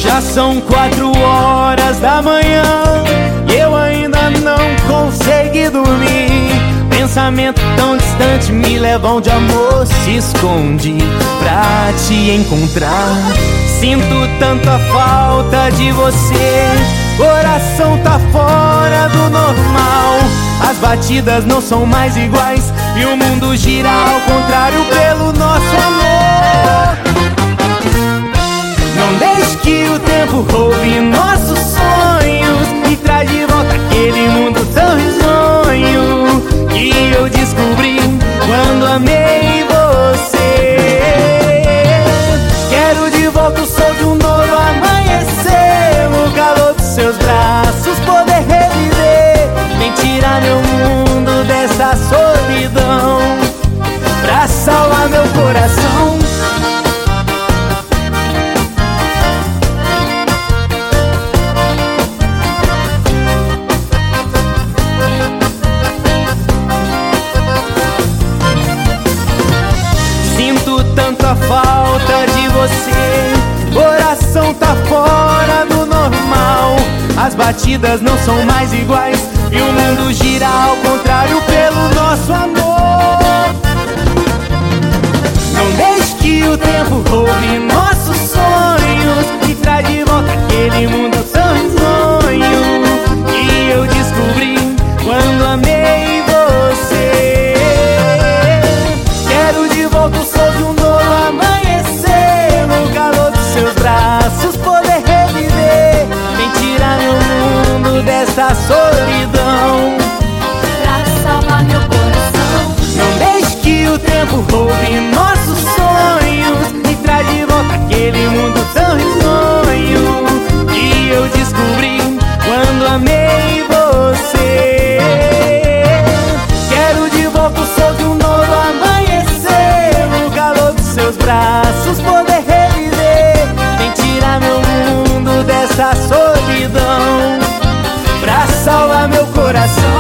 Já são 4 horas da manhã e eu ainda não consegui dormir. Pensamento tão distante me leva onde amor se esconde pra te encontrar. Sinto tanta falta de você, coração tá fora do normal. As batidas não são mais iguais e o mundo gira ao contrário pelo nosso amor. Não deixe que o tempo roube nossos sonhos e traz de volta aquele mundo tão risonho que eu descobri quando amei você. Quero de volta o sol de um novo amanhecer, no calor dos seus braços poder reviver. Vem tirar meu mundo dessa solidão pra salvar meu coração. Sinto tanta falta de você, coração tá fora do normal. As batidas não são mais iguais e o mundo gira ao contrário pelo nosso amor. Não deixe que o tempo roube nossos sonhos e traz de volta aquele mundo tão risonho que eu descobri quando amei você. Quero de volta o sol de um novo amanhecer, no calor dos seus braços poder reviver. Vem tirar meu mundo dessa solidão pra salvar meu coração. Não deixe que o tempo roube nossos sonhos e traz de volta aquele mundo tão risonho que eu descobri quando amei você. Quero de volta o sol de um novo amanhecer, no calor dos seus braços poder reviver. Vem tirar meu mundo dessa solidão pra salvar meu coração.